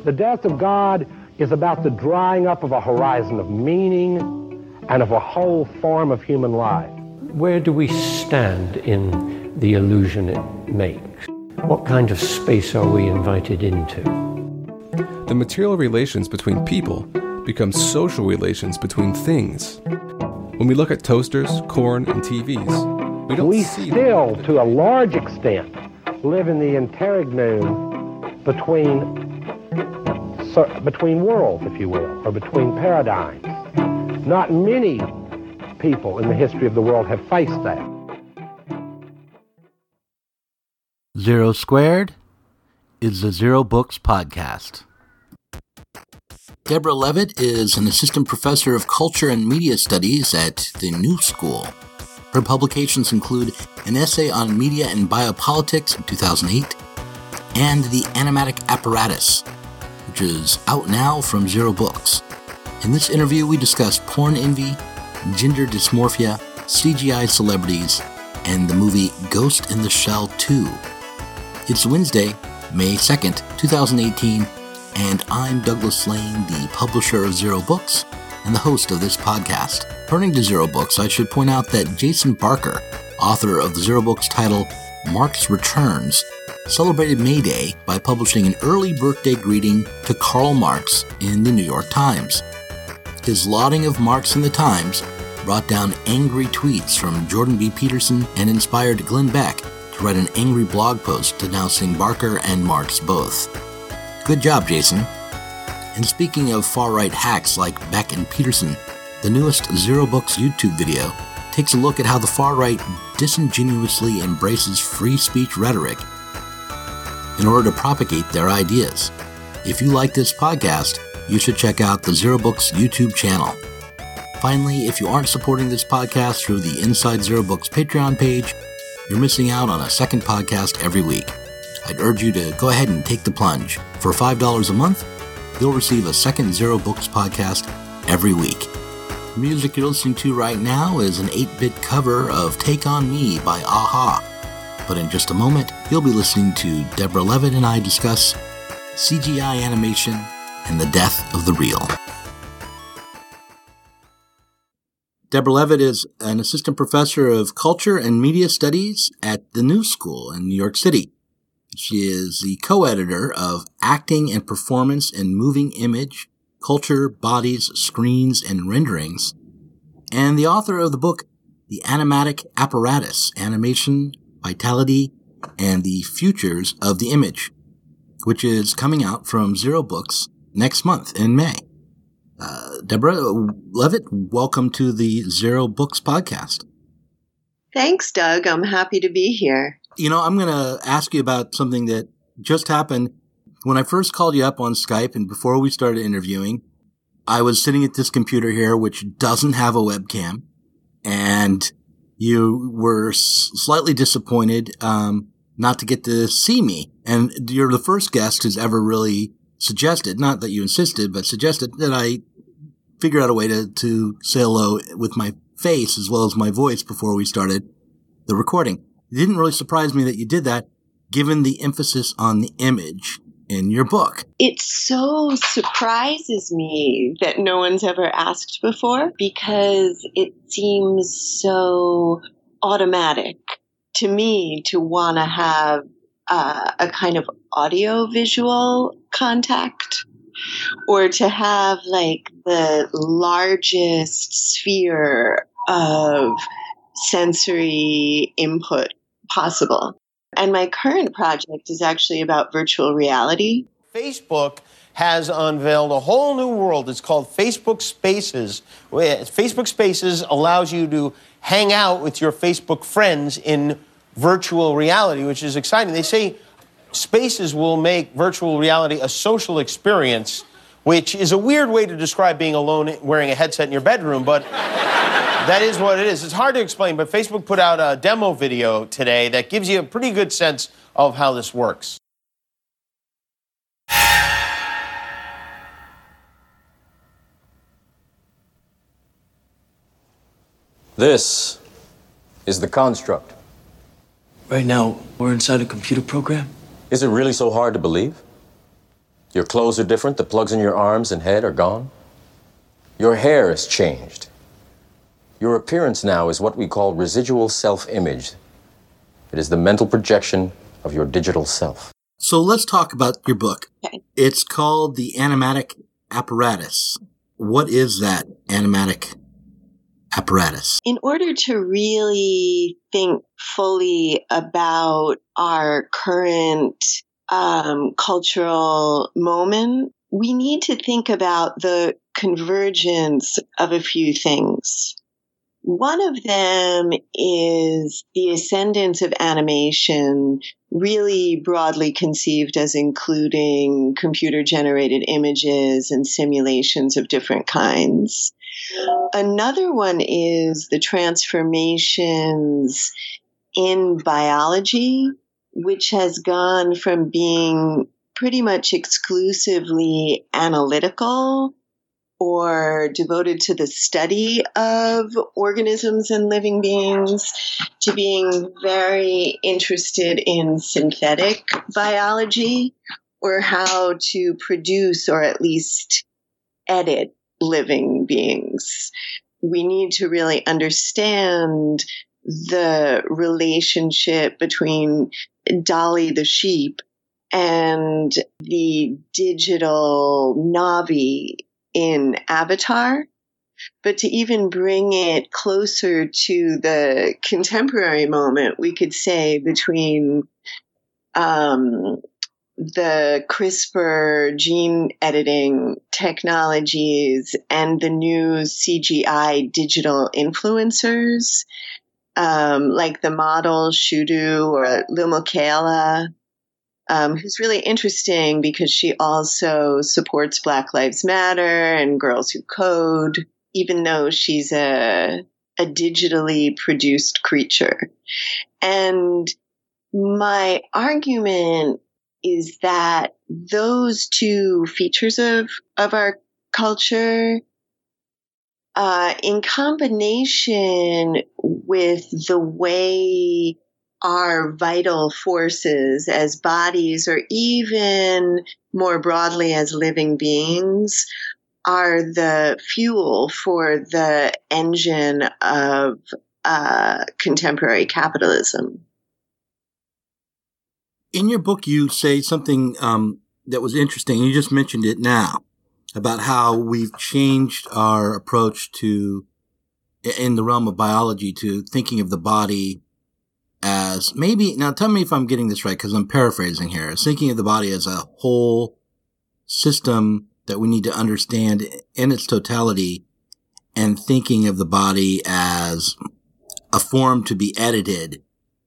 The death of God is about the drying up of a horizon of meaning and of a whole form of human life. Where do we stand in the illusion it makes? What kind of space are we invited into? The material relations between people become social relations between things. When we look at toasters, corn, and TVs, we don't see still, to a large extent, live in the interregnum between worlds, if you will, or between paradigms. Not many people in the history of the world have faced that. Zero Squared is the Zero Books podcast. Deborah Levitt is an assistant professor of culture and media studies at the New School. Her publications include an essay on media and biopolitics in 2008 and The Animatic Apparatus, which is out now from Zero Books. In this interview, we discuss porn envy, gender dysmorphia, CGI celebrities, and the movie Ghost in the Shell 2. It's Wednesday, May 2nd, 2018, and I'm Douglas Lane, the publisher of Zero Books and the host of this podcast. Turning to Zero Books, I should point out that Jason Barker, author of the Zero Books title Marx Returns, celebrated May Day by publishing an early birthday greeting to Karl Marx in the New York Times. His lauding of Marx in the Times brought down angry tweets from Jordan B. Peterson and inspired Glenn Beck to write an angry blog post denouncing Barker and Marx both. Good job, Jason. And speaking of far-right hacks like Beck and Peterson, the newest Zero Books YouTube video takes a look at how the far-right disingenuously embraces free speech rhetoric in order to propagate their ideas. If you like this podcast, you should check out the Zero Books YouTube channel. Finally, if you aren't supporting this podcast through the Inside Zero Books Patreon page, you're missing out on a second podcast every week. I'd urge you to go ahead and take the plunge. For $5 a month, you'll receive a second Zero Books podcast every week. The music you're listening to right now is an 8-bit cover of Take On Me by a-ha. But in just a moment, you'll be listening to Deborah Levitt and I discuss CGI animation and the death of the real. Deborah Levitt is an assistant professor of culture and media studies at the New School in New York City. She is the co-editor of Acting and Performance in Moving Image, Culture, Bodies, Screens, and Renderings, and the author of the book The Animatic Apparatus, Animation, Vitality, and the Futures of the Image, which is coming out from Zero Books next month in May. Deborah Levitt, welcome to the Zero Books podcast. Thanks, Doug. I'm happy to be here. You know, I'm going to ask you about something that just happened. When I first called you up on Skype and before we started interviewing, I was sitting at this computer here, which doesn't have a webcam, and you were slightly disappointed not to get to see me. And you're the first guest who's ever really suggested, not that you insisted, but suggested that I figure out a way to say hello with my face as well as my voice before we started the recording. It didn't really surprise me that you did that, given the emphasis on the image in your book. It so surprises me that no one's ever asked before, because it seems so automatic to me to want to have a kind of audio-visual contact, or to have like the largest sphere of sensory input possible. And my current project is actually about virtual reality. Facebook has unveiled a whole new world. It's called Facebook Spaces. Facebook Spaces allows you to hang out with your Facebook friends in virtual reality, which is exciting. They say Spaces will make virtual reality a social experience, which is a weird way to describe being alone wearing a headset in your bedroom, but that is what it is. It's hard to explain, but Facebook put out a demo video today that gives you a pretty good sense of how this works. This is the construct. Right now, we're inside a computer program? Is it really so hard to believe? Your clothes are different, the plugs in your arms and head are gone. Your hair has changed. Your appearance now is what we call residual self-image. It is the mental projection of your digital self. So let's talk about your book. Okay. It's called The Animatic Apparatus. What is that animatic apparatus? In order to really think fully about our current cultural moment, we need to think about the convergence of a few things. One of them is the ascendance of animation, really broadly conceived as including computer-generated images and simulations of different kinds. Another one is the transformations in biology, which has gone from being pretty much exclusively analytical or devoted to the study of organisms and living beings, to being very interested in synthetic biology, or how to produce or at least edit living beings. We need to really understand the relationship between Dolly the sheep and the digital Na'vi in Avatar, but to even bring it closer to the contemporary moment, we could say between the CRISPR gene editing technologies and the new CGI digital influencers, like the model Shudu or Lil Michaela, who's really interesting because she also supports Black Lives Matter and Girls Who Code, even though she's a digitally produced creature. And my argument is that those two features of our culture, in combination with the way our vital forces as bodies, or even more broadly as living beings, are the fuel for the engine of contemporary capitalism. In your book, you say something that was interesting. You just mentioned it now, about how we've changed our approach to, in the realm of biology, to thinking of the body as maybe, now tell me if I'm getting this right, because I'm paraphrasing here, as thinking of the body as a whole system that we need to understand in its totality, and thinking of the body as a form to be edited,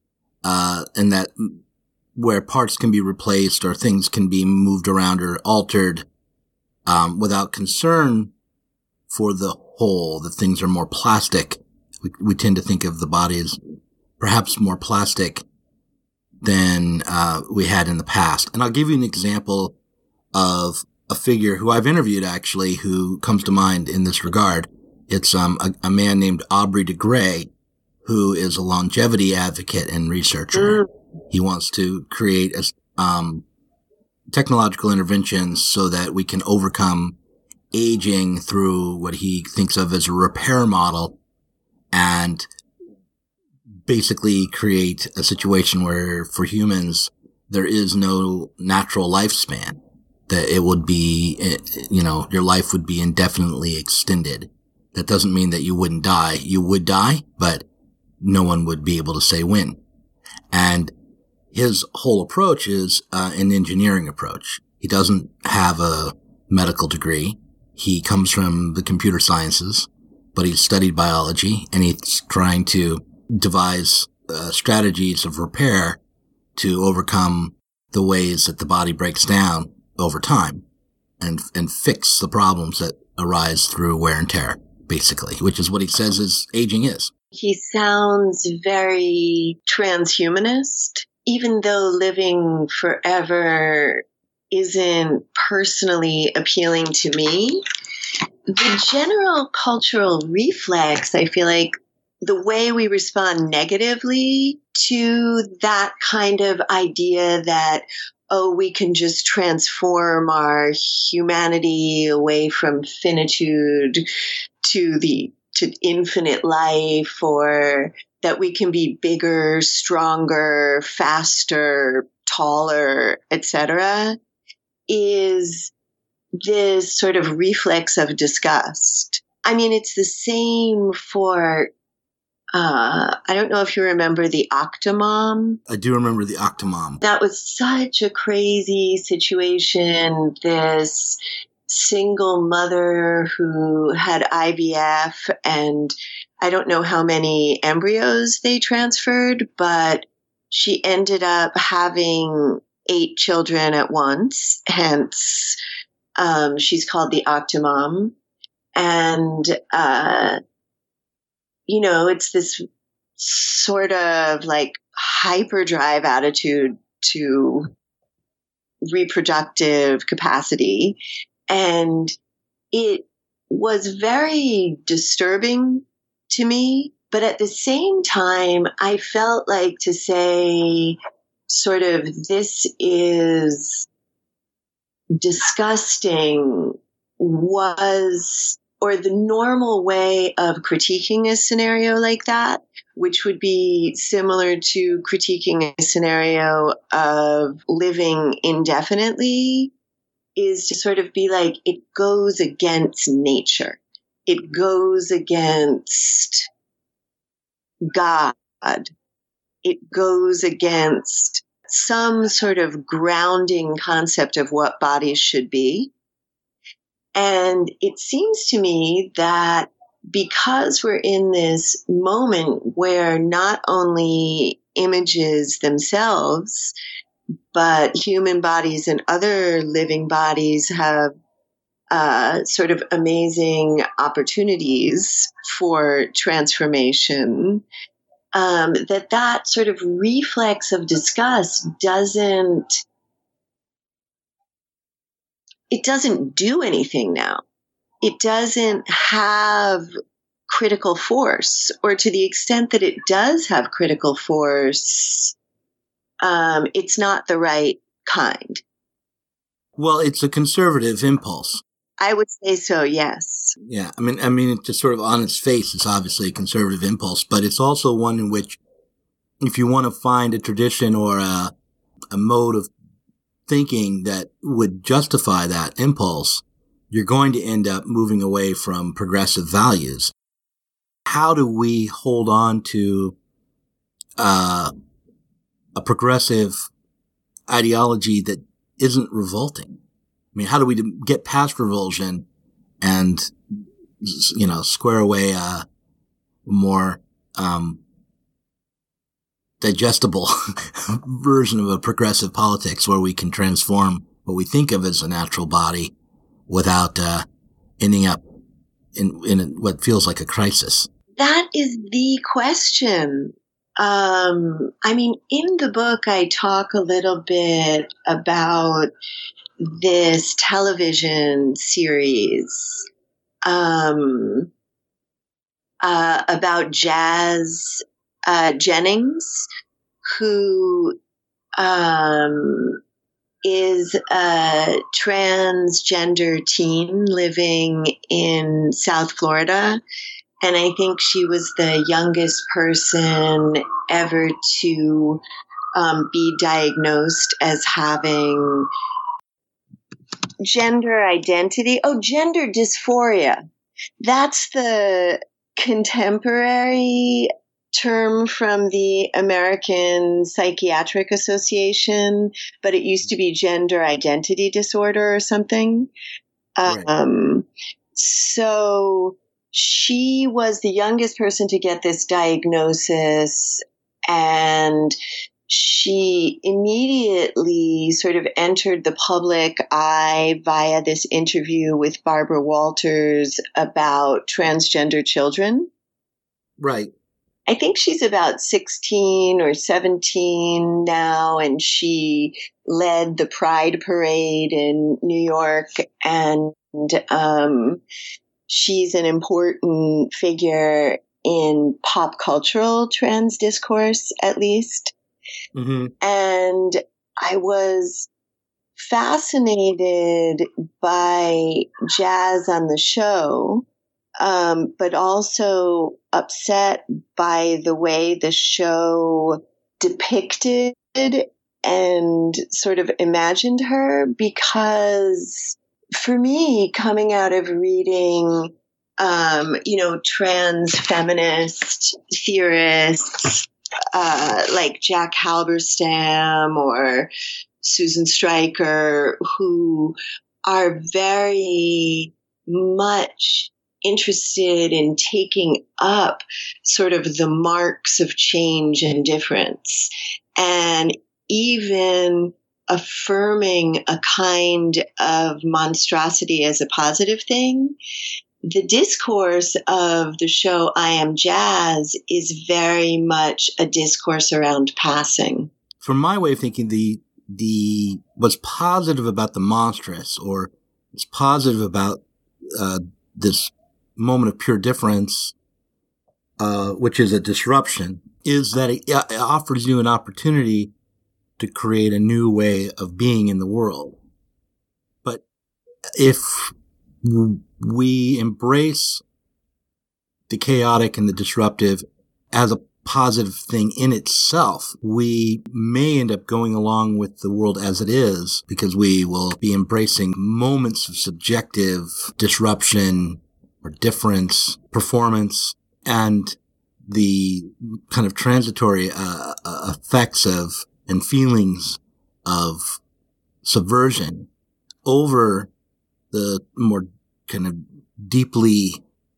and that where parts can be replaced or things can be moved around or altered, without concern for the whole, that things are more plastic. We tend to think of the body as perhaps more plastic than we had in the past. And I'll give you an example of a figure who I've interviewed, actually, who comes to mind in this regard. It's a man named Aubrey de Grey, who is a longevity advocate and researcher. He wants to create technological interventions so that we can overcome aging through what he thinks of as a repair model, and basically create a situation where for humans there is no natural lifespan, that it would be, your life would be indefinitely extended. That doesn't mean that you wouldn't die. You would die, but no one would be able to say when. And his whole approach is an engineering approach. He doesn't have a medical degree. He comes from the computer sciences, but he's studied biology, and he's trying to devise strategies of repair to overcome the ways that the body breaks down over time, and fix the problems that arise through wear and tear, basically, which is what he says is aging is. He sounds very transhumanist, even though living forever isn't personally appealing to me. The general cultural reflex, I feel like, the way we respond negatively to that kind of idea that, oh, we can just transform our humanity away from finitude to infinite life, or that we can be bigger, stronger, faster, taller, etc., is this sort of reflex of disgust. I mean, it's the same for, I don't know if you remember the Octomom. I do remember the Octomom. That was such a crazy situation. This single mother who had IVF, and I don't know how many embryos they transferred, but she ended up having 8 children at once. Hence, she's called the Octomom. And, it's this sort of like hyperdrive attitude to reproductive capacity. And it was very disturbing to me. But at the same time, I felt like to say sort of this is disgusting or the normal way of critiquing a scenario like that, which would be similar to critiquing a scenario of living indefinitely, is to sort of be like, it goes against nature. It goes against God. It goes against some sort of grounding concept of what bodies should be. And it seems to me that because we're in this moment where not only images themselves, but human bodies and other living bodies have sort of amazing opportunities for transformation, that sort of reflex of disgust doesn't do anything now. It doesn't have critical force, or to the extent that it does have critical force, it's not the right kind. Well, it's a conservative impulse. I would say so, yes. Yeah, I mean, it's just sort of on its face, it's obviously a conservative impulse, but it's also one in which, if you want to find a tradition or a mode of thinking that would justify that impulse, you're going to end up moving away from progressive values. How do we hold on to a progressive ideology that isn't revolting? I mean, how do we get past revulsion and, square away a more digestible version of a progressive politics where we can transform what we think of as a natural body without ending up in what feels like a crisis? That is the question. I mean, in the book, I talk a little bit about this television series about Jazz Jennings, who is a transgender teen living in South Florida. And I think she was the youngest person ever to be diagnosed as having gender dysphoria. That's the contemporary term from the American Psychiatric Association, but it used to be gender identity disorder or something. Right. So she was the youngest person to get this diagnosis, and she immediately sort of entered the public eye via this interview with Barbara Walters about transgender children. Right. I think she's about 16 or 17 now, and she led the Pride Parade in New York, and she's an important figure in pop cultural trans discourse, at least. Mm-hmm. And I was fascinated by Jazz on the show, but also upset by the way the show depicted and sort of imagined her, because for me, coming out of reading, trans feminist theorists like Jack Halberstam or Susan Stryker, who are very much interested in taking up sort of the marks of change and difference, and even affirming a kind of monstrosity as a positive thing. The discourse of the show I Am Jazz is very much a discourse around passing. From my way of thinking, the what's positive about the monstrous, or what's positive about this moment of pure difference, which is a disruption, is that it offers you an opportunity to create a new way of being in the world. But if we embrace the chaotic and the disruptive as a positive thing in itself, we may end up going along with the world as it is, because we will be embracing moments of subjective disruption or difference, performance, and the kind of transitory effects of and feelings of subversion over the more kind of deeply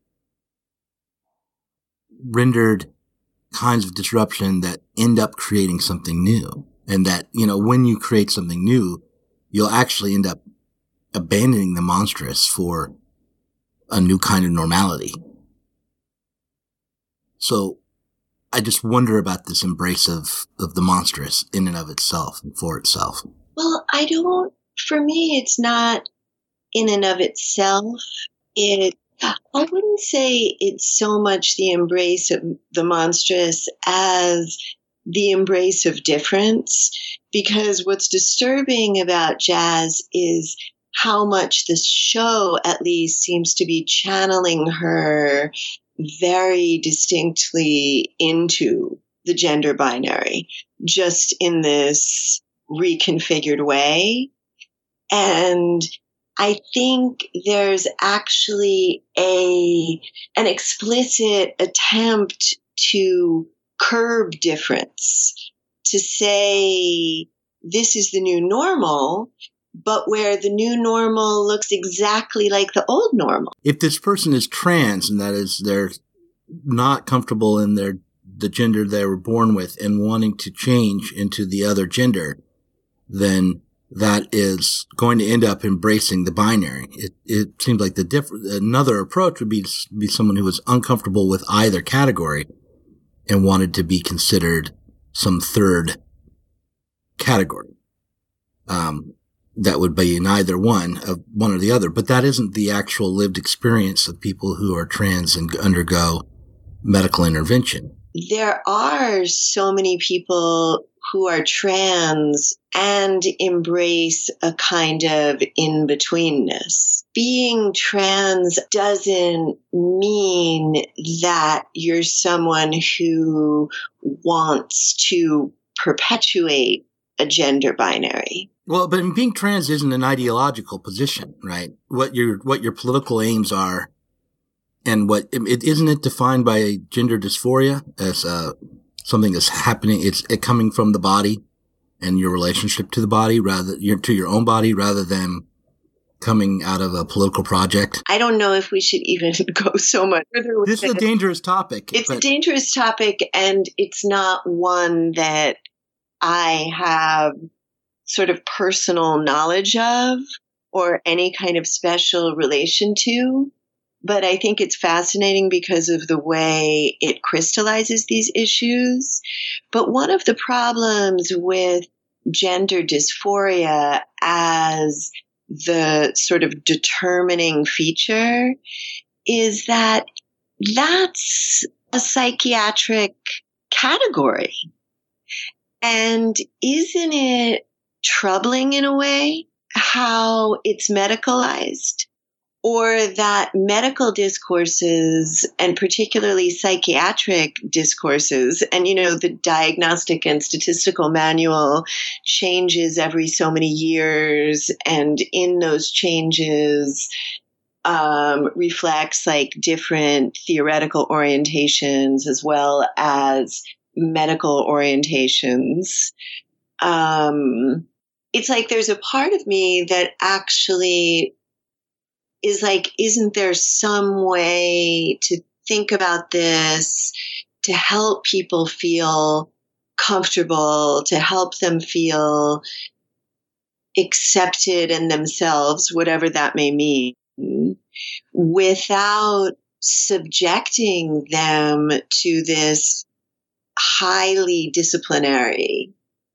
rendered kinds of disruption that end up creating something new. And that, when you create something new, you'll actually end up abandoning the monstrous for a new kind of normality. So I just wonder about this embrace of the monstrous in and of itself and for itself. Well, for me, it's not in and of itself. I wouldn't say it's so much the embrace of the monstrous as the embrace of difference, because what's disturbing about Jazz is how much the show at least seems to be channeling her very distinctly into the gender binary, just in this reconfigured way. And I think there's actually an explicit attempt to curb difference, to say this is the new normal, but where the new normal looks exactly like the old normal. If this person is trans, and that is they're not comfortable in the gender they were born with and wanting to change into the other gender, then that is going to end up embracing the binary. It seems like another approach would be someone who was uncomfortable with either category and wanted to be considered some third category. That would be in either one or the other, but that isn't the actual lived experience of people who are trans and undergo medical intervention. There are so many people who are trans and embrace a kind of in-betweenness. Being trans doesn't mean that you're someone who wants to perpetuate a gender binary. Well, but being trans isn't an ideological position, right? What your political aims are, and isn't it defined by gender dysphoria as something that's happening? It's coming from the body and your relationship to the body, to your own body, rather than coming out of a political project. I don't know if we should even go so much further with this. Is a dangerous topic. It's a dangerous topic, and it's not one that I have sort of personal knowledge of or any kind of special relation to. But I think it's fascinating because of the way it crystallizes these issues. But one of the problems with gender dysphoria as the sort of determining feature is that that's a psychiatric category. And isn't it troubling in a way how it's medicalized? Or that medical discourses, and particularly psychiatric discourses, and the Diagnostic and Statistical Manual changes every so many years, and in those changes reflects like different theoretical orientations as well as medical orientations. It's like there's a part of me that actually is like, isn't there some way to think about this to help people feel comfortable, to help them feel accepted in themselves, whatever that may mean, without subjecting them to this highly disciplinary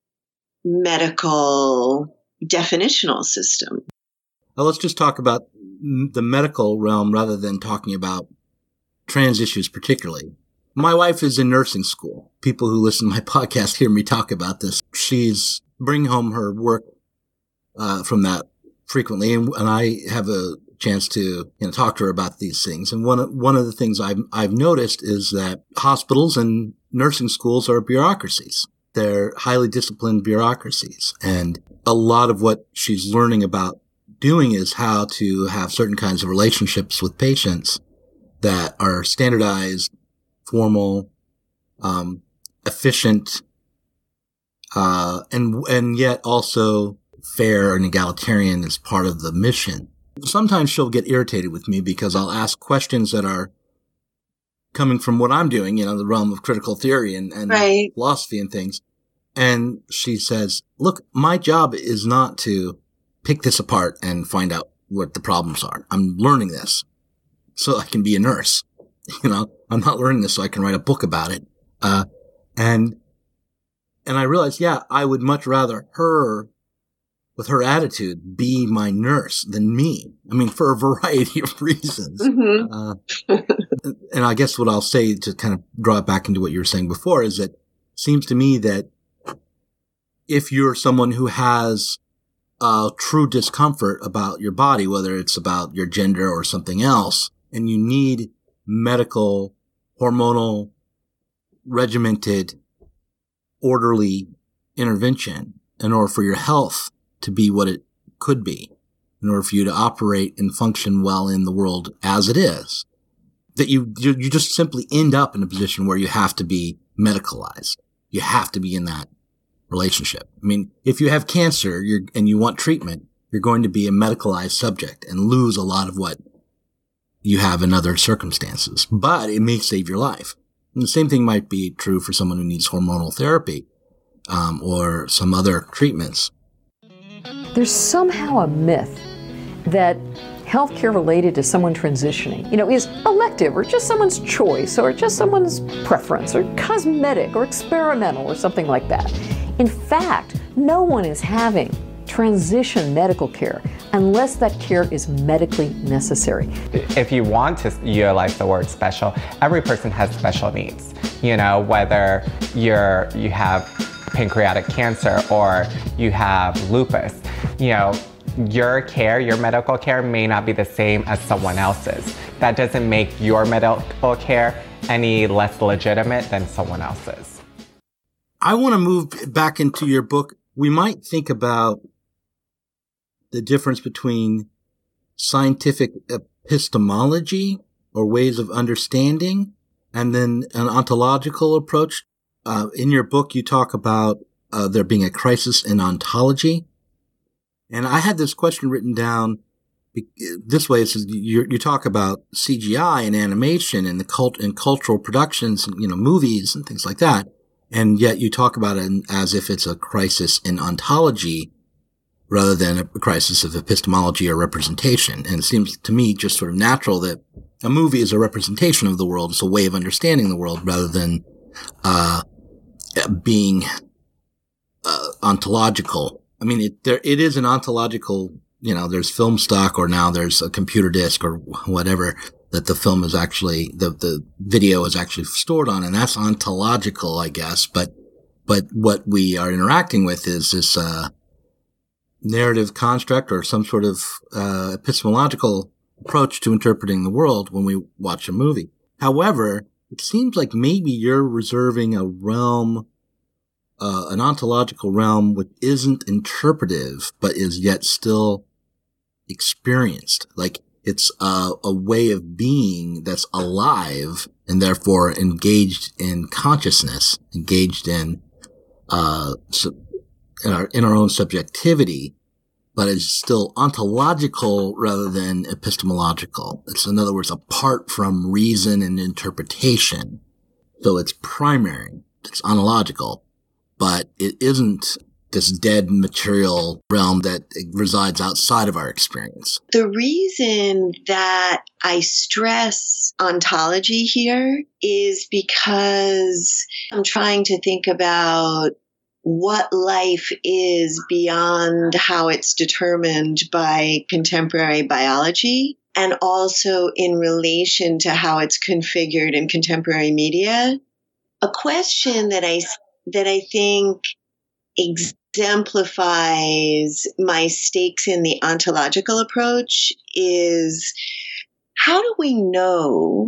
medical definitional system? Well, let's just talk about the medical realm rather than talking about trans issues particularly. My wife is in nursing school. People who listen to my podcast hear me talk about this. She's bringing home her work from that frequently, and I have a chance to talk to her about these things. And one of the things I've noticed is that hospitals and nursing schools are bureaucracies. They're highly disciplined bureaucracies, and a lot of what she's learning about doing is how to have certain kinds of relationships with patients that are standardized, formal, efficient, and yet also fair and egalitarian as part of the mission. Sometimes she'll get irritated with me because I'll ask questions that are coming from what I'm doing, the realm of critical theory and right. philosophy and things. And she says, look, my job is not to pick this apart and find out what the problems are. I'm learning this so I can be a nurse. I'm not learning this so I can write a book about it. And I realized, I would much rather her, with her attitude, be my nurse than me. I mean, for a variety of reasons. Mm-hmm. And I guess what I'll say to kind of draw it back into what you were saying before is that it seems to me that if you're someone who has true discomfort about your body, whether it's about your gender or something else, and you need medical, hormonal, regimented, orderly intervention in order for your health to be what it could be, in order for you to operate and function well in the world as it is, that you just simply end up in a position where you have to be medicalized. You have to be in that relationship. I mean, if you have cancer and you want treatment, you're going to be a medicalized subject and lose a lot of what you have in other circumstances. But it may save your life. And the same thing might be true for someone who needs hormonal therapy or some other treatments. There's somehow a myth that healthcare related to someone transitioning, is elective or just someone's choice or just someone's preference or cosmetic or experimental or something like that. In fact, no one is having transition medical care unless that care is medically necessary. If you want to utilize the word special, every person has special needs. Whether you have pancreatic cancer or you have lupus, your care, your medical care may not be the same as someone else's. That doesn't make your medical care any less legitimate than someone else's. I want to move back into your book. We might think about the difference between scientific epistemology or ways of understanding and then an ontological approach. In your book, you talk about there being a crisis in ontology. And I had this question written down this way. It says you talk about CGI and animation and and cultural productions, movies and things like that. And yet you talk about it as if it's a crisis in ontology rather than a crisis of epistemology or representation. And it seems to me just sort of natural that a movie is a representation of the world. It's a way of understanding the world rather than being ontological. I mean, it is an ontological, there's film stock or now there's a computer disc or whatever that the film is actually, the video is actually stored on, and that's ontological, I guess. But what we are interacting with is this narrative construct or some sort of epistemological approach to interpreting the world when we watch a movie. However, it seems like maybe you're reserving a realm, an ontological realm which isn't interpretive, but is yet still experienced. Like it's a way of being that's alive and therefore engaged in consciousness, engaged in our own subjectivity, but is still ontological rather than epistemological. It's, in other words, apart from reason and interpretation. So it's primary, it's ontological, but it isn't this dead material realm that resides outside of our experience. The reason that I stress ontology here is because I'm trying to think about what life is beyond how it's determined by contemporary biology, and also in relation to how it's configured in contemporary media. A question that I think exemplifies my stakes in the ontological approach is, how do I know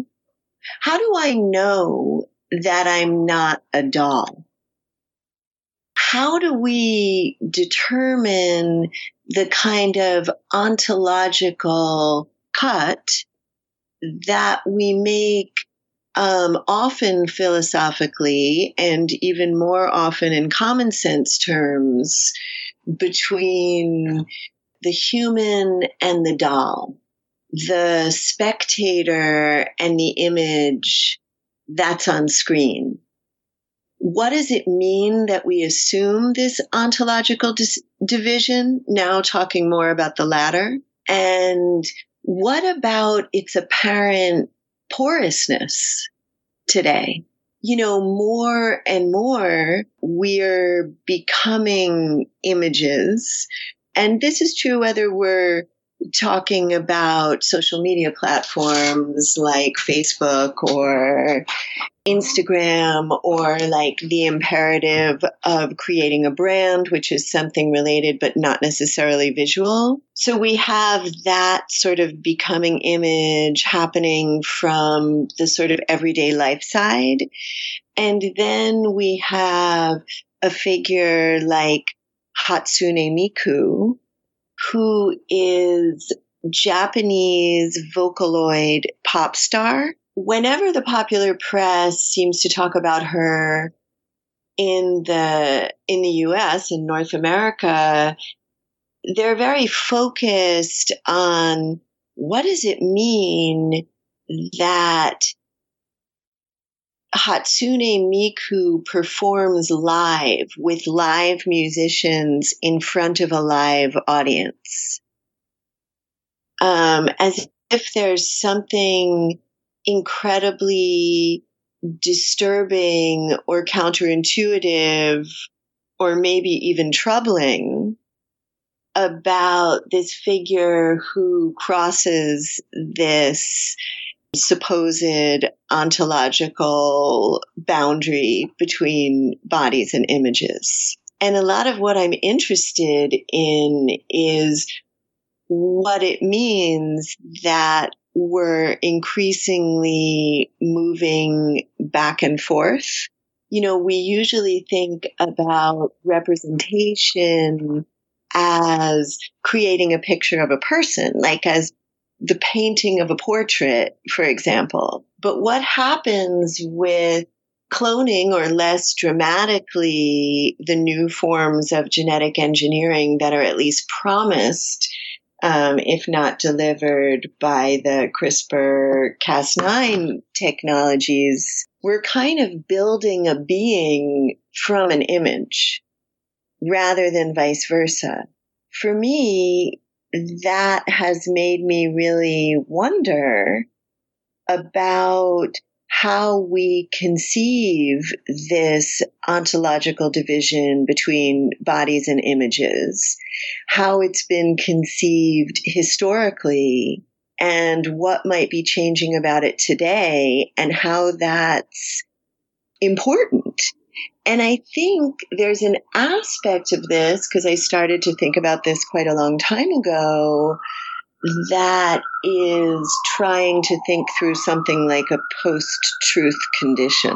that I'm not a doll? How do we determine the kind of ontological cut that we make often philosophically and even more often in common sense terms between the human and the doll, the spectator and the image that's on screen? What does it mean that we assume this ontological division, now talking more about the latter? And what about its apparent porousness today? You know, more and more we're becoming images. And this is true whether we're talking about social media platforms like Facebook or Instagram, or like the imperative of creating a brand, which is something related but not necessarily visual. So we have that sort of becoming image happening from the sort of everyday life side. And then we have a figure like Hatsune Miku, who is Japanese Vocaloid pop star. Whenever the popular press seems to talk about her in the US, in North America, they're very focused on what does it mean that Hatsune Miku performs live with live musicians in front of a live audience. As if there's something incredibly disturbing or counterintuitive or maybe even troubling about this figure who crosses this supposed ontological boundary between bodies and images. And a lot of what I'm interested in is what it means that we're increasingly moving back and forth. You know, we usually think about representation as creating a picture of a person, like as the painting of a portrait, for example. But what happens with cloning, or less dramatically, the new forms of genetic engineering that are at least promised, if not delivered by the CRISPR-Cas9 technologies? We're kind of building a being from an image rather than vice versa. For me, that has made me really wonder about how we conceive this ontological division between bodies and images, how it's been conceived historically, and what might be changing about it today and how that's important. And I think there's an aspect of this, because I started to think about this quite a long time ago, that is trying to think through something like a post-truth condition.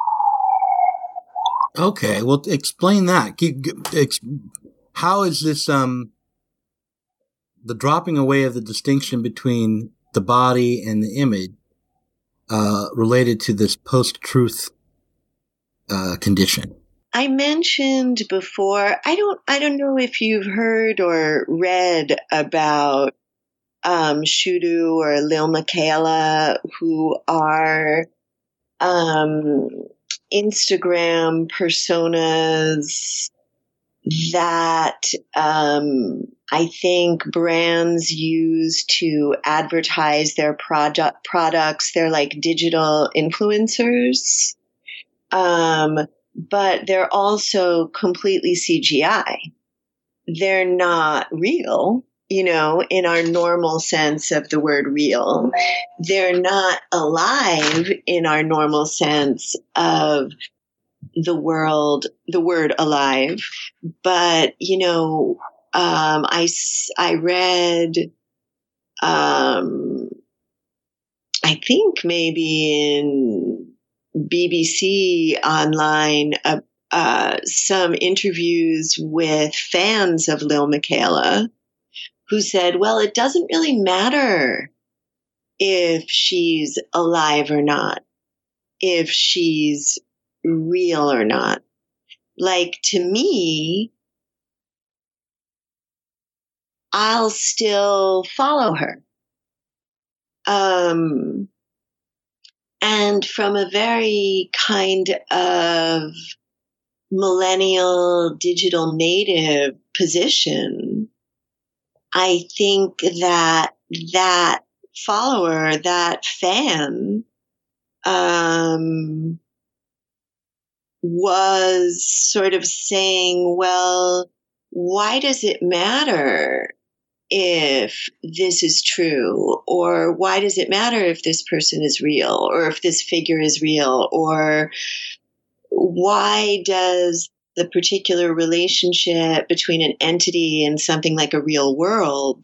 Okay, well, explain that. How is this, the dropping away of the distinction between the body and the image, related to this post-truth condition? I mentioned before, I don't know if you've heard or read about Shudu or Lil Miquela, who are Instagram personas that I think brands use to advertise their products. They're like digital influencers, but they're also completely CGI. They're not real, in our normal sense of the word real. They're not alive in our normal sense of the word alive. But, I read, I think maybe in BBC Online, some interviews with fans of Lil Miquela, who said, well, it doesn't really matter if she's alive or not, if she's real or not. Like, to me, I'll still follow her. And from a very kind of millennial digital native position, I think that follower, that fan, was sort of saying, well, why does it matter if this is true? Or why does it matter if this person is real, or if this figure is real? Or why does the particular relationship between an entity and something like a real world,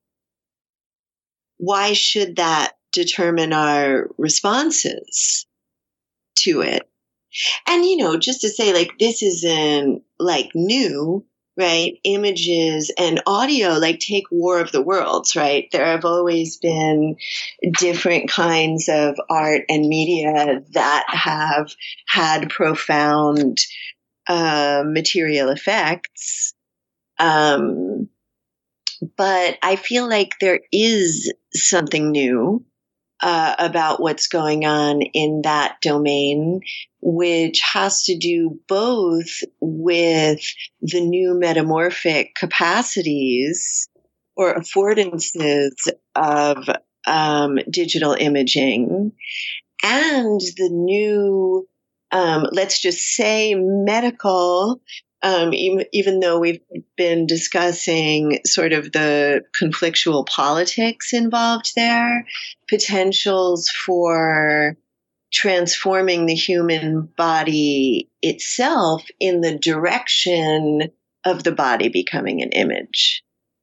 why should that determine our responses to it? And, just to say, like, this isn't like new, right? Images and audio, like take War of the Worlds, right? There have always been different kinds of art and media that have had profound material effects. But I feel like there is something new about what's going on in that domain, which has to do both with the new metamorphic capacities or affordances of digital imaging, and the new, let's just say, medical, even though we've been discussing sort of the conflictual politics involved there, potentials for transforming the human body itself in the direction of the body becoming an image.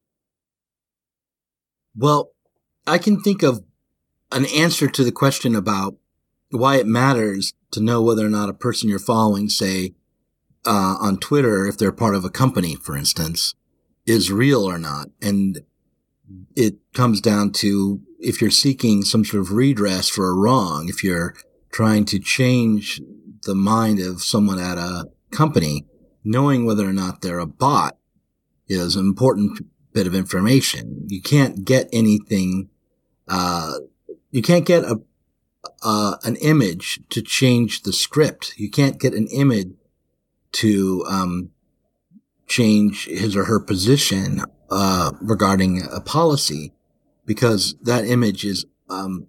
Well, I can think of an answer to the question about why it matters to know whether or not a person you're following, say, on Twitter, if they're part of a company, for instance, is real or not. And it comes down to if you're seeking some sort of redress for a wrong, if you're trying to change the mind of someone at a company, knowing whether or not they're a bot is an important bit of information. You can't get anything, you can't get an image to change the script. You can't get an image to change his or her position regarding a policy, because that image is, the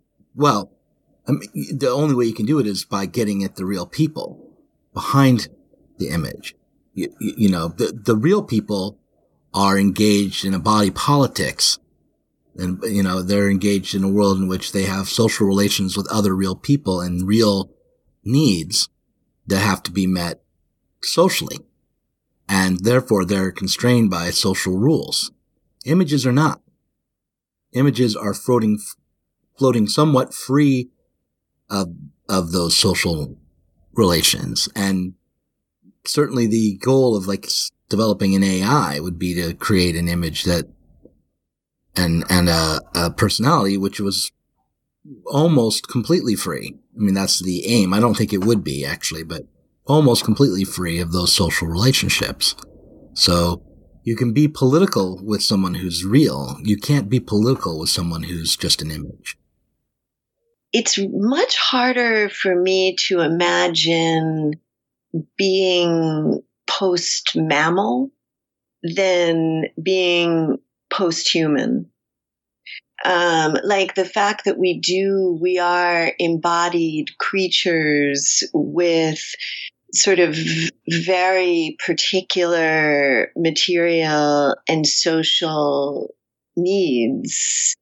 only way you can do it is by getting at the real people behind the image. The real people are engaged in a body politics And, they're engaged in a world in which they have social relations with other real people and real needs that have to be met socially. And therefore they're constrained by social rules. Images are not. Images are floating somewhat free of those social relations. And certainly the goal of developing an AI would be to create an image that and a personality which was almost completely free. I mean, that's the aim. I don't think it would be actually, but almost completely free of those social relationships. So you can be political with someone who's real. You can't be political with someone who's just an image. It's much harder for me to imagine being post-mammal than being post-human. Like the fact that we are embodied creatures with sort of very particular material and social needs,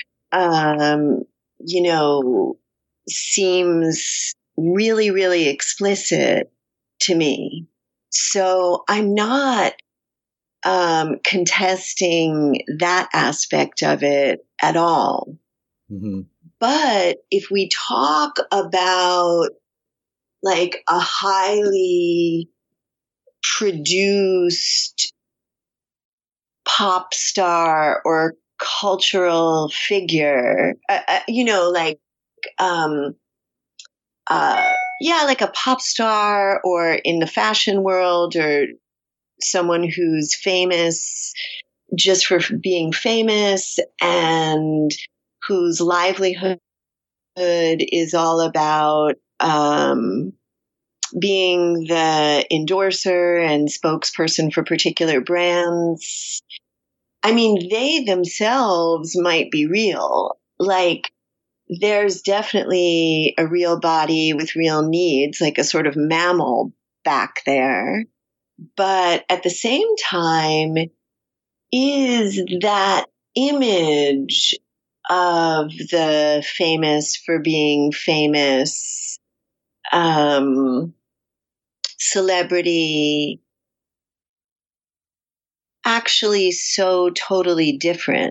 seems really, really explicit to me. So I'm not contesting that aspect of it at all. Mm-hmm. But if we talk about like a highly produced pop star or cultural figure, like a pop star, or in the fashion world, or someone who's famous just for being famous and whose livelihood is all about being the endorser and spokesperson for particular brands. I mean, they themselves might be real. Like, there's definitely a real body with real needs, like a sort of mammal back there. But at the same time, is that image of the famous for being famous celebrity actually so totally different?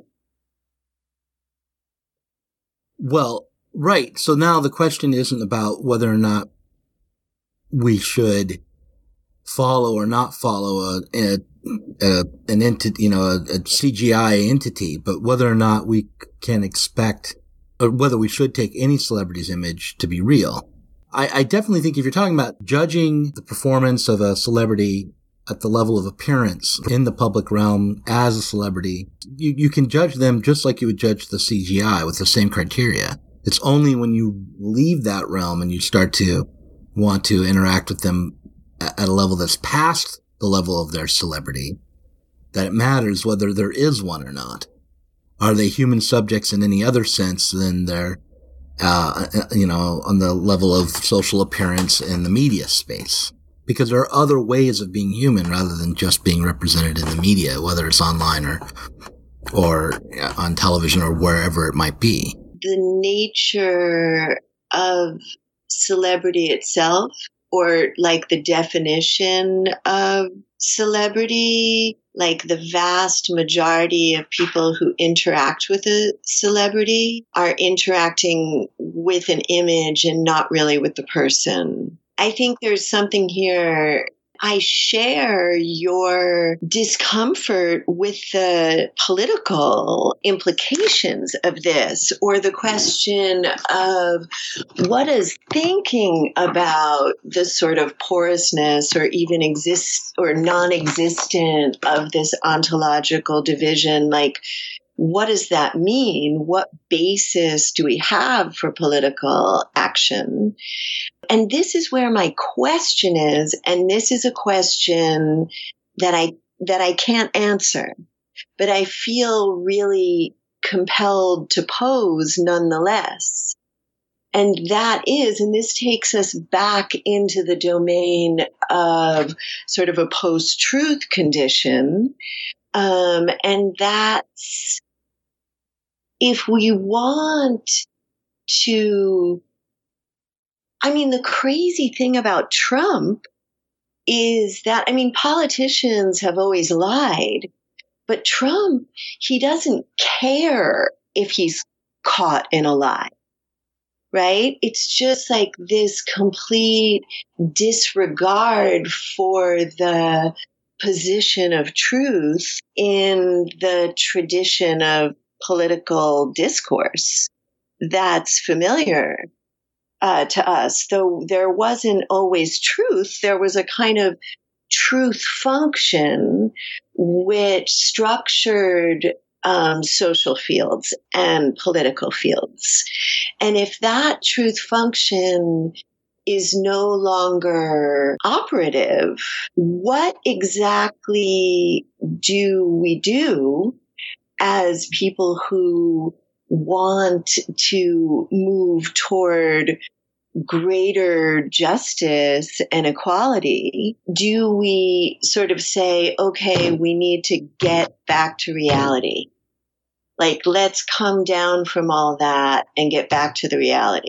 Well, right. So now the question isn't about whether or not we should follow or not follow an entity, a CGI entity, but whether or not we can expect, or whether we should take any celebrity's image to be real. I definitely think if you're talking about judging the performance of a celebrity at the level of appearance in the public realm as a celebrity, you can judge them just like you would judge the CGI with the same criteria. It's only when you leave that realm and you start to want to interact with them at a level that's past the level of their celebrity that it matters whether there is one or not. Are they human subjects in any other sense than they're, on the level of social appearance in the media space? Because there are other ways of being human rather than just being represented in the media, whether it's online or on television or wherever it might be. The nature of celebrity itself, or like the definition of celebrity, like the vast majority of people who interact with a celebrity are interacting with an image and not really with the person. I think there's something here. I share your discomfort with the political implications of this, or the question of what is thinking about the sort of porousness or even non-existent of this ontological division. Like, what does that mean? What basis do we have for political action? And this is where my question is, and this is a question that I can't answer, but I feel really compelled to pose nonetheless. And that is, and this takes us back into the domain of sort of a post-truth condition, and that's if we want to, I mean, the crazy thing about Trump is that, I mean, politicians have always lied, but Trump, he doesn't care if he's caught in a lie, right? It's just like this complete disregard for the position of truth in the tradition of political discourse that's familiar to us. Though there wasn't always truth, there was a kind of truth function which structured social fields and political fields. And if that truth function is no longer operative, what exactly do we do as people who want to move toward greater justice and equality? Do we sort of say, okay, we need to get back to reality? Like, let's come down from all that and get back to the reality.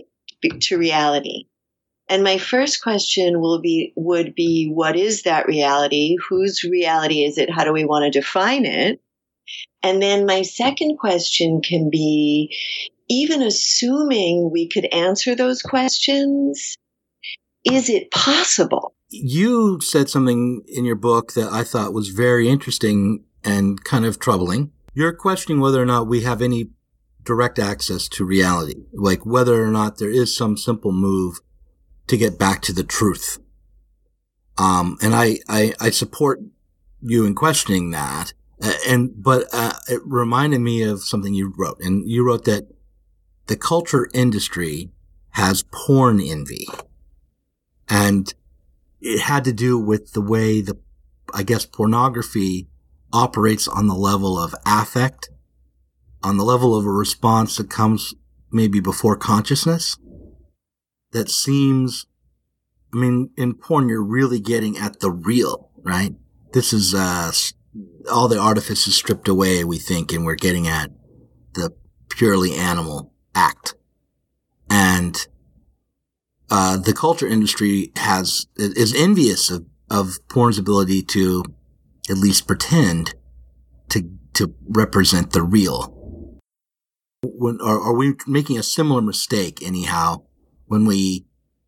And my first question would be, what is that reality? Whose reality is it? How do we want to define it? And then my second question can be, even assuming we could answer those questions, is it possible? You said something in your book that I thought was very interesting and kind of troubling. You're questioning whether or not we have any direct access to reality, like whether or not there is some simple move to get back to the truth. And I support you in questioning that. But it reminded me of something you wrote. And you wrote that the culture industry has porn envy. And it had to do with the way pornography operates on the level of affect, on the level of a response that comes maybe before consciousness. That seems, I mean, in porn, you're really getting at the real, right? This is, all the artifice is stripped away, we think, and we're getting at the purely animal act. And the culture industry is envious of porn's ability to at least pretend to represent the real. Are we making a similar mistake anyhow when we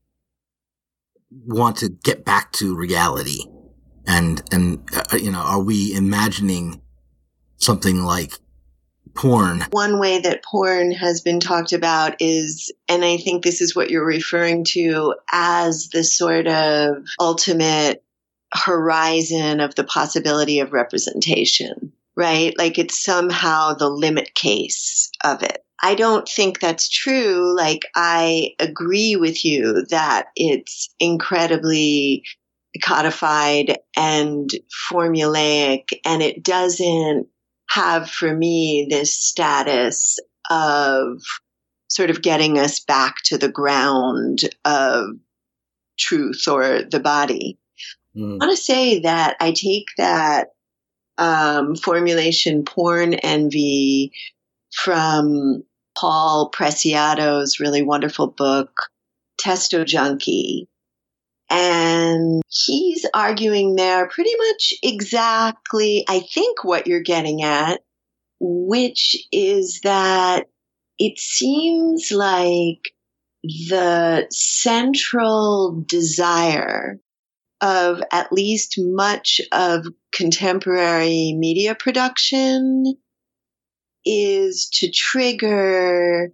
want to get back to reality? And are we imagining something like porn? One way that porn has been talked about is, and I think this is what you're referring to, as the sort of ultimate horizon of the possibility of representation, right? Like it's somehow the limit case of it. I don't think that's true. Like, I agree with you that it's incredibly codified and formulaic, and it doesn't have for me this status of sort of getting us back to the ground of truth or the body. I want to say that I take that formulation porn envy from Paul Preciado's really wonderful book, Testo Junkie. And he's arguing there pretty much exactly, I think, what you're getting at, which is that it seems like the central desire of at least much of contemporary media production is to trigger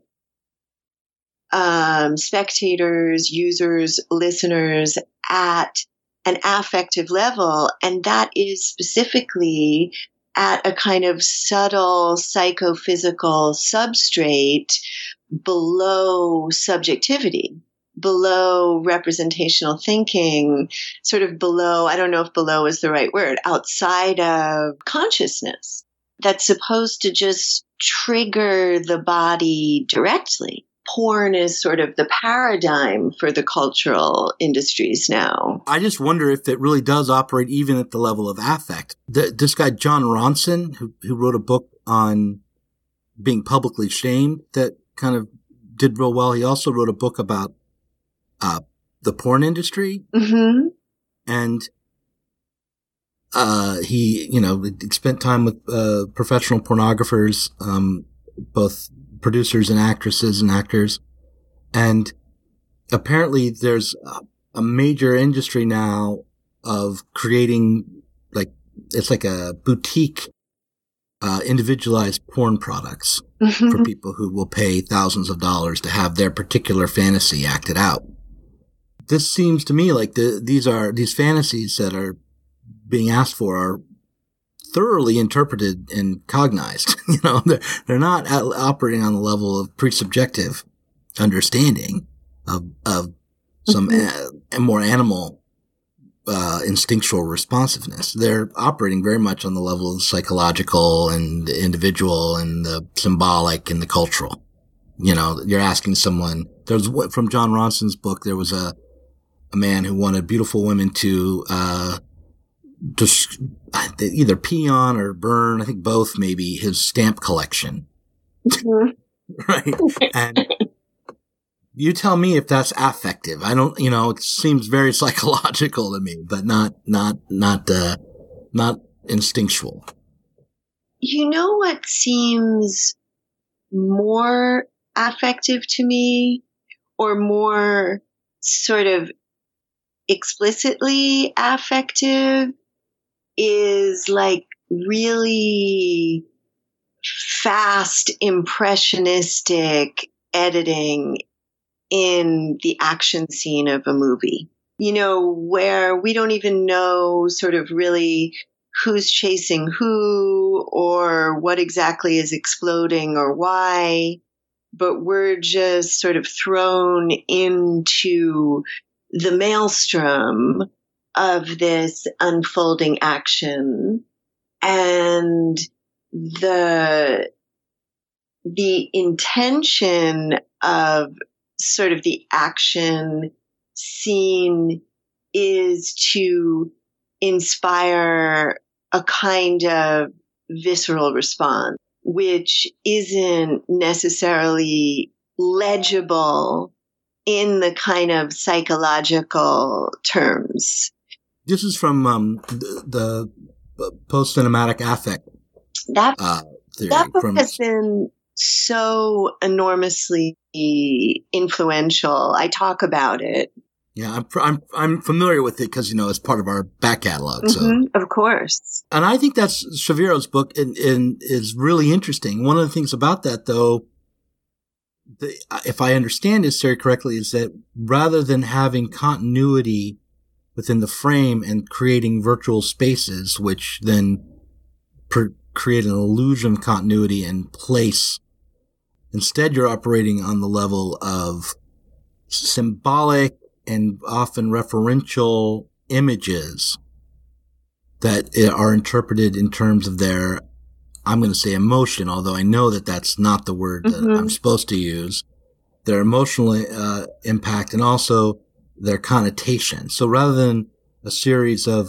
spectators, users, listeners at an affective level. And that is specifically at a kind of subtle psychophysical substrate below subjectivity, below representational thinking, sort of below, I don't know if below is the right word, outside of consciousness, that's supposed to just trigger the body directly. Porn is sort of the paradigm for the cultural industries now. I just wonder if it really does operate even at the level of affect. This guy, Jon Ronson, who wrote a book on being publicly shamed that kind of did real well. He also wrote a book about the porn industry. Mm-hmm. And he, spent time with professional pornographers, both producers and actresses and actors. And apparently there's a major industry now of creating, it's like a boutique, individualized porn products for people who will pay thousands of dollars to have their particular fantasy acted out. This seems to me like these fantasies that are being asked for are thoroughly interpreted and cognized. They're not operating on the level of presubjective understanding of some more animal instinctual responsiveness. They're operating very much on the level of the psychological and the individual and the symbolic and the cultural. You're asking someone. There's from John Ronson's book. There was a man who wanted beautiful women to just either pee on or burn, I think both, maybe, his stamp collection. Right? And you tell me if that's affective. I don't, it seems very psychological to me, but not instinctual. What seems more affective to me, or more sort of explicitly affective, is like really fast impressionistic editing in the action scene of a movie, where we don't even know sort of really who's chasing who or what exactly is exploding or why, but we're just sort of thrown into the maelstrom of this unfolding action, and the intention of sort of the action scene is to inspire a kind of visceral response, which isn't necessarily legible in the kind of psychological terms. This is from the post-cinematic affect theory. That book has been so enormously influential. I talk about it. Yeah, I'm familiar with it because it's part of our back catalog. So of course, and I think that's Chaviro's book and is really interesting. One of the things about that, though, if I understand his theory correctly, is that rather than having continuity within the frame and creating virtual spaces, which then create an illusion of continuity and place, instead you're operating on the level of symbolic and often referential images that are interpreted in terms of their, I'm going to say emotion, although I know that that's not the word that I'm supposed to use, their emotional impact and also their connotation. So rather than a series of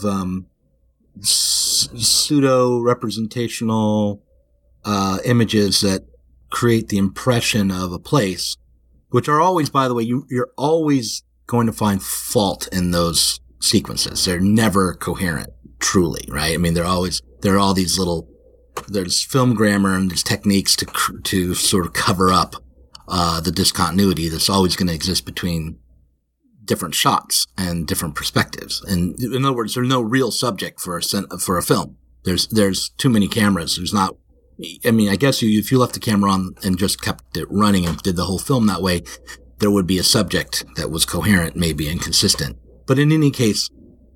pseudo-representational images that create the impression of a place, which are always, by the way, you're always going to find fault in those sequences. They're never coherent, truly, right? I mean, there are all these little, there's film grammar and there's techniques to sort of cover up the discontinuity that's always going to exist between different shots and different perspectives. And in other words, there's no real subject for a film. There's too many cameras. There's not. I mean, I guess if you left the camera on and just kept it running and did the whole film that way, there would be a subject that was coherent, maybe, and consistent. But in any case,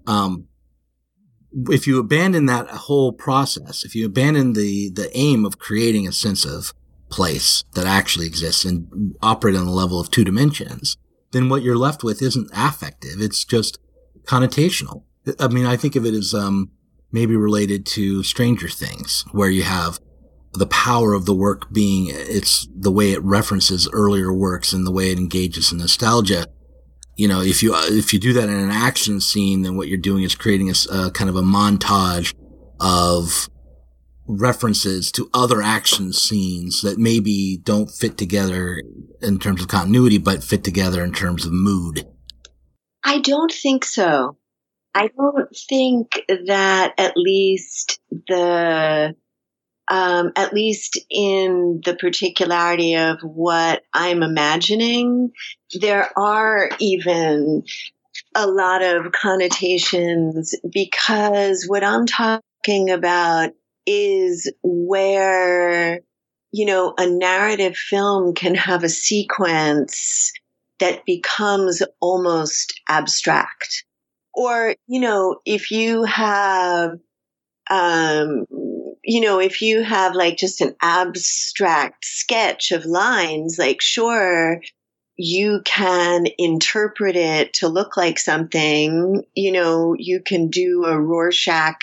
if you abandon that whole process, if you abandon the aim of creating a sense of place that actually exists and operate on the level of two dimensions, then what you're left with isn't affective. It's just connotational. I mean, I think of it as maybe related to Stranger Things, where you have the power of the work being it's the way it references earlier works and the way it engages in nostalgia. If you do that in an action scene, then what you're doing is creating a kind of a montage of references to other action scenes that maybe don't fit together in terms of continuity, but fit together in terms of mood? I don't think so. I don't think that at least in the particularity of what I'm imagining, there are even a lot of connotations, because what I'm talking about is where, a narrative film can have a sequence that becomes almost abstract. Or, if you have, if you have like just an abstract sketch of lines, like, sure, you can interpret it to look like something, you can do a Rorschach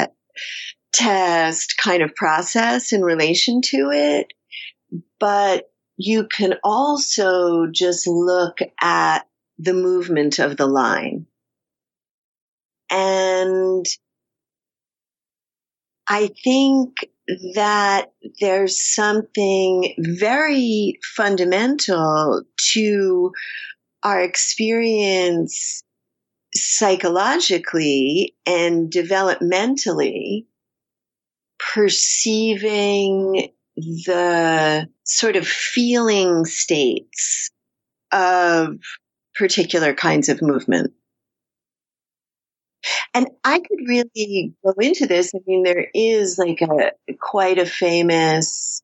test kind of process in relation to it, but you can also just look at the movement of the line. And I think that there's something very fundamental to our experience psychologically and developmentally, perceiving the sort of feeling states of particular kinds of movement. And I could really go into this. I mean, there is like quite a famous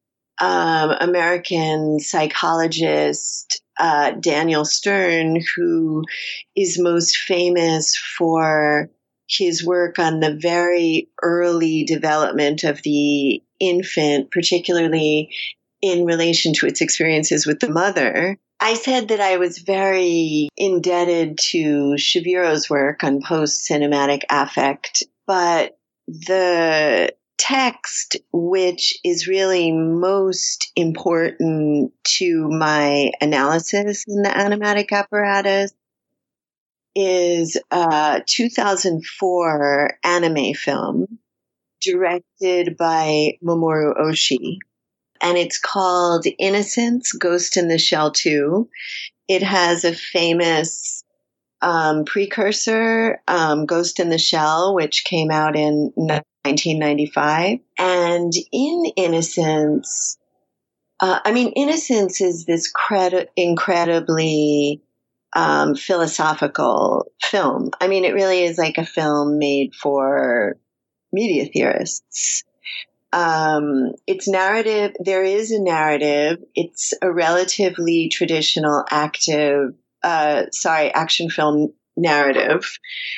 American psychologist, Daniel Stern, who is most famous for his work on the very early development of the infant, particularly in relation to its experiences with the mother. I said that I was very indebted to Shaviro's work on post-cinematic affect, but the text which is really most important to my analysis in the animatic apparatus is a 2004 anime film directed by Mamoru Oshii. And it's called Innocence, Ghost in the Shell 2. It has a famous precursor, Ghost in the Shell, which came out in 1995. And in Innocence, Innocence is this incredibly philosophical film. I mean, it really is like a film made for media theorists. It's narrative. There is a narrative. It's a relatively traditional action film narrative.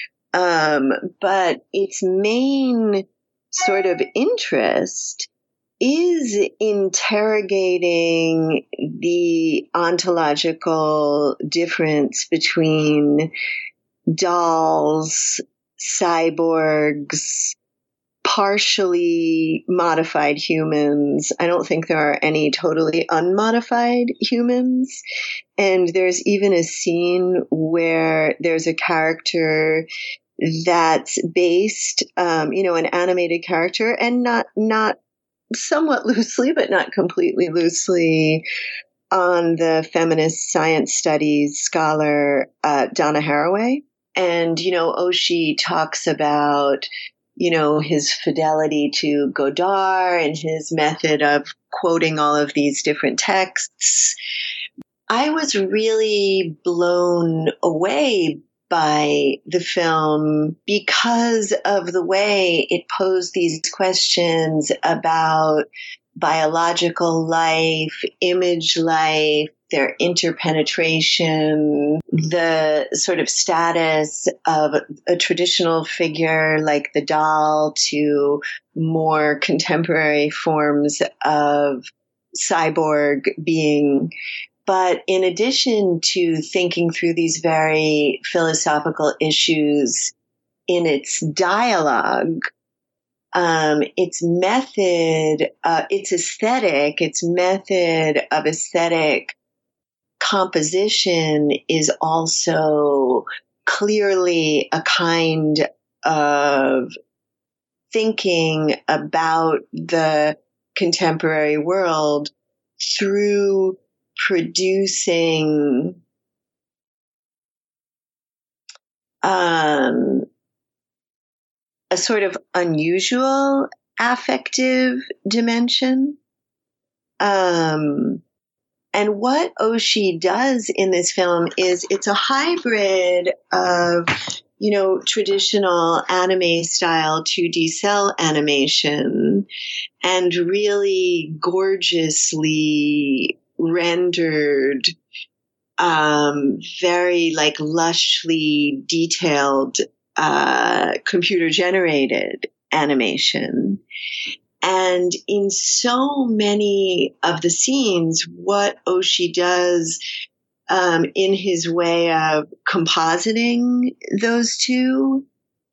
But its main sort of interest is interrogating the ontological difference between dolls, cyborgs, partially modified humans. I don't think there are any totally unmodified humans. And there's even a scene where there's a character that's based, an animated character, and not somewhat loosely, but not completely loosely, on the feminist science studies scholar Donna Haraway. And, Oshii talks about his fidelity to Godard and his method of quoting all of these different texts. I was really blown away by the film because of the way it posed these questions about biological life, image life, their interpenetration, the sort of status of a traditional figure like the doll to more contemporary forms of cyborg being. But in addition to thinking through these very philosophical issues in its dialogue, its method, its aesthetic, its method of aesthetic composition is also clearly a kind of thinking about the contemporary world through producing a sort of unusual affective dimension. And what Oshii does in this film is it's a hybrid of, traditional anime style 2D cell animation and really gorgeously rendered, very like lushly detailed, computer generated animation. And in so many of the scenes, what Oshii does in his way of compositing those two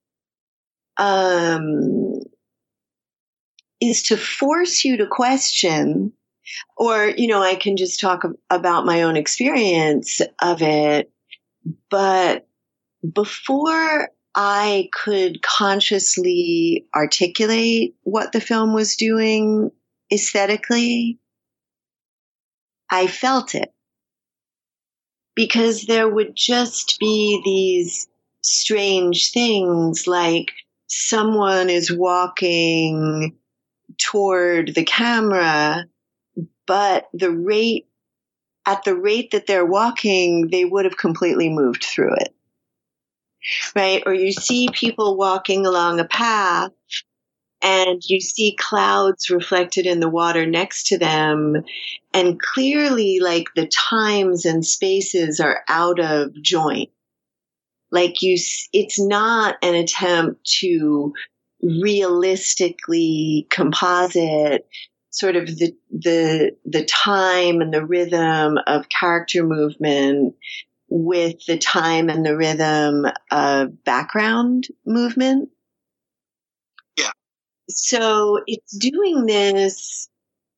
is to force you to question, or, I can just talk about my own experience of it. But before I could consciously articulate what the film was doing aesthetically, I felt it. Because there would just be these strange things like someone is walking toward the camera, but at the rate that they're walking, they would have completely moved through it. Right? Or you see people walking along a path and you see clouds reflected in the water next to them, and clearly like the times and spaces are out of joint. Like it's not an attempt to realistically composite sort of the time and the rhythm of character movement with the time and the rhythm of background movement. Yeah. So it's doing this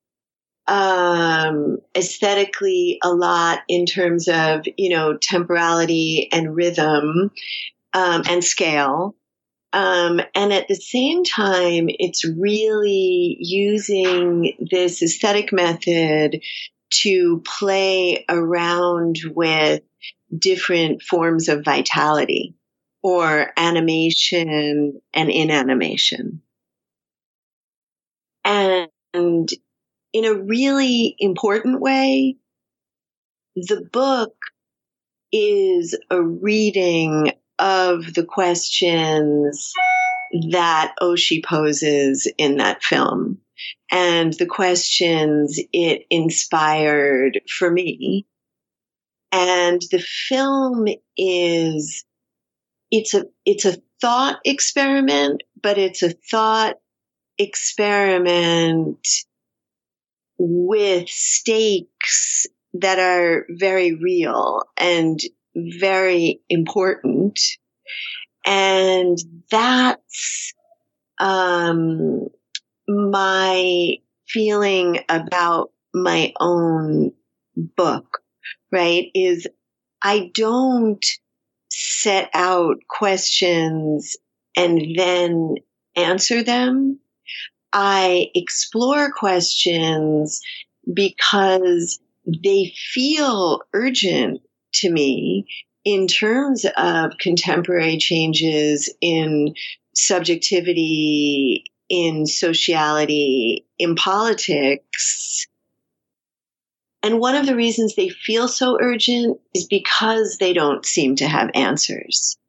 aesthetically a lot in terms of, temporality and rhythm and scale. And at the same time, it's really using this aesthetic method to play around with different forms of vitality or animation and inanimation. And in a really important way, the book is a reading of the questions that Oshii poses in that film and the questions it inspired for me. And the film it's a thought experiment, but it's a thought experiment with stakes that are very real and very important. And that's my feeling about my own book, right? Is I don't set out questions and then answer them. I explore questions because they feel urgent to me in terms of contemporary changes in subjectivity, in sociality, in politics. And one of the reasons they feel so urgent is because they don't seem to have answers.